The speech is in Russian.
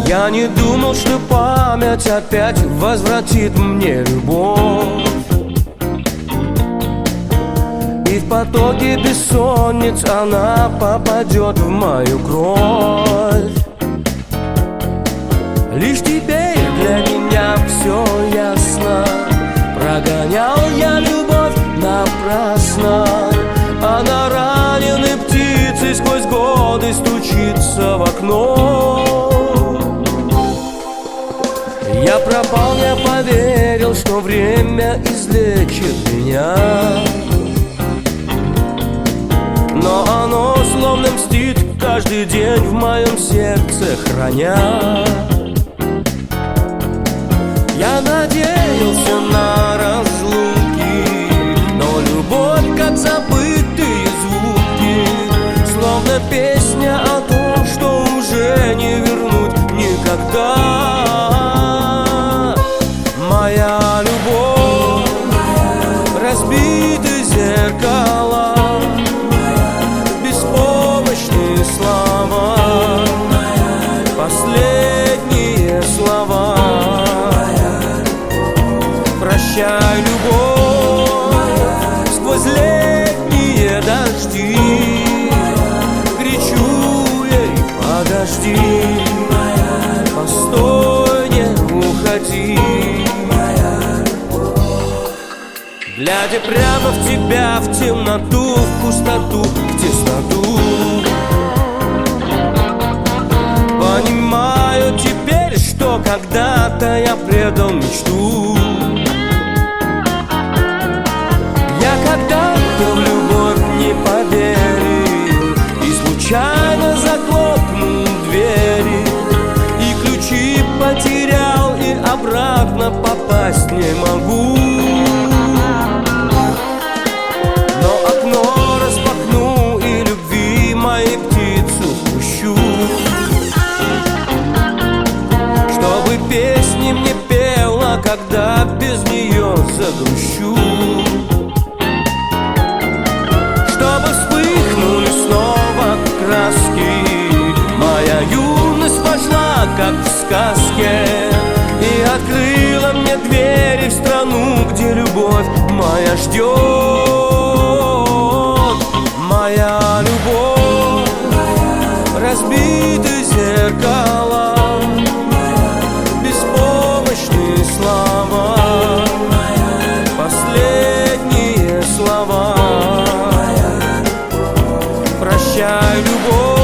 Я не думал, что память опять возвратит мне любовь, и в потоке бессонниц она попадет в мою кровь. Лишь теперь для меня все ясно. Прогонял я любовь напрасно. Она раненой птицей сквозь годы стучится в окно. Я пропал, я поверил, что время излечит меня, но оно словно мстит каждый день в моем сердце храня. Я надеялся на разлуки, но любовь, как забытые звуки, словно песня о том, что уже не вернуть никогда. Моя любовь, разбиты зеркала, беспомощные слова, последние слова. Прощай, любовь, сквозь летние дожди, кричу ей: подожди, постой, не уходи. Глядя прямо в тебя, в темноту, в пустоту, в тесноту, понимаю теперь, что когда-то я предал мечту. Я когда-то в любовь не поверил и случайно захлопнул двери, и ключи потерял, и обратно попасть не могу. Но окно распахну и любви моей птицу впущу, чтобы песни мне пела, когда без нее загрущу. Чтобы вспыхнули снова краски, моя юность пошла, как в сказке, и открыла мне двери в страну, где любовь моя ждет. Моя любовь, разбиты зеркала, беспомощные слова, последние слова. Прощай, любовь.